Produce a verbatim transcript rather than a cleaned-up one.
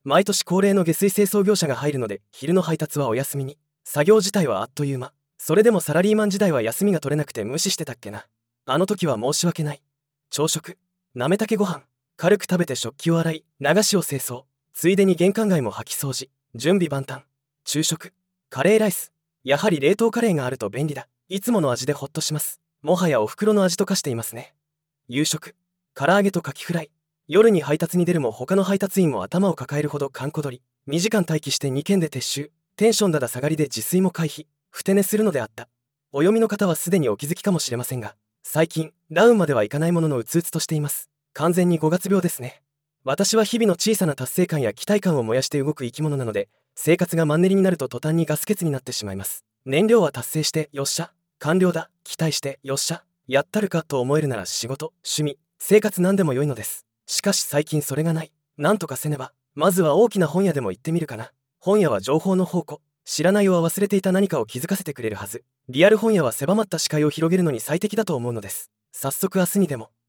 毎年恒例の下水清掃業者が入るので、昼の配達はお休みに。作業自体はあっという間。それでもサラリーマン時代は休みが取れなくて無視してたっけな。あの時は申し訳ない。朝食、なめたけご飯、軽く食べて食器を洗い、流しを清掃、ついでに玄関街も掃き掃除、準備万端。昼食、カレーライス。やはり冷凍カレーがあると便利だ。いつもの味でほっとします。もはやお袋の味と化していますね。夕食、唐揚げとカキフライ。夜に配達に出るも他の配達員も頭を抱えるほど閑古鳥。にじかん待機してにけんで撤収。テンションだだ下がりで自炊も回避。ふて寝するのであった。お読みの方はすでにお気づきかもしれませんが、最近ダウンまではいかないもののうつうつとしています。完全にごがつ病ですね。私は日々の小さな達成感や期待感を燃やして動く生き物なので、生活がマンネリになると途端にガス欠になってしまいます。燃料は達成してよっしゃ、完了だ、期待してよっしゃ、やったるかと思えるなら仕事、趣味、生活何でも良いのです。しかし最近それがない。なんとかせねば。まずは大きな本屋でも行ってみるかな。本屋は情報の宝庫。知らないは忘れていた何かを気づかせてくれるはず。リアル本屋は狭まった視界を広げるのに最適だと思うのです。早速明日にでも。